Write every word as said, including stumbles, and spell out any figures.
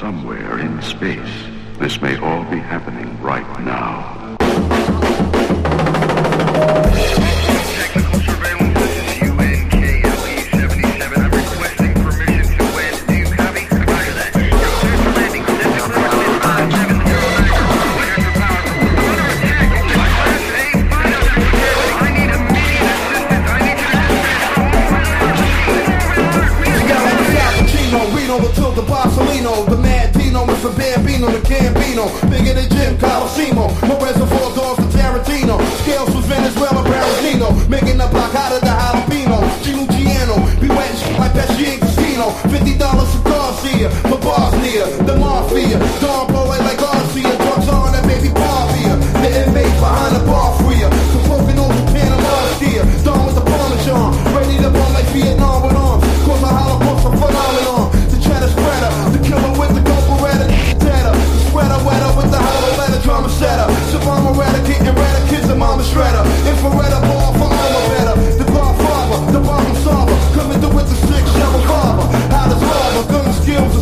somewhere in space. This may all be happening right now. Technical surveillance, this is U N K L E seventy-seven. I'm requesting permission to land. Do you copy? Roger that. You're cleared for landing. Descent coordinates five seven zero nine. Cleared for power. I'm under attack. Class A final. I need immediate assistance. I need you to Pacino, Reno, Matilda Barcelino, the Mad Dino, Mister Bambino, the Gambino, bigger than Jim Colosimo, no reservoir dogs for Tarantino, scales for Venezuela, Barantino, making the block out of the jalapeno, Gino Giano, be wet like Pesci and Casino, fifty dollars for car seat,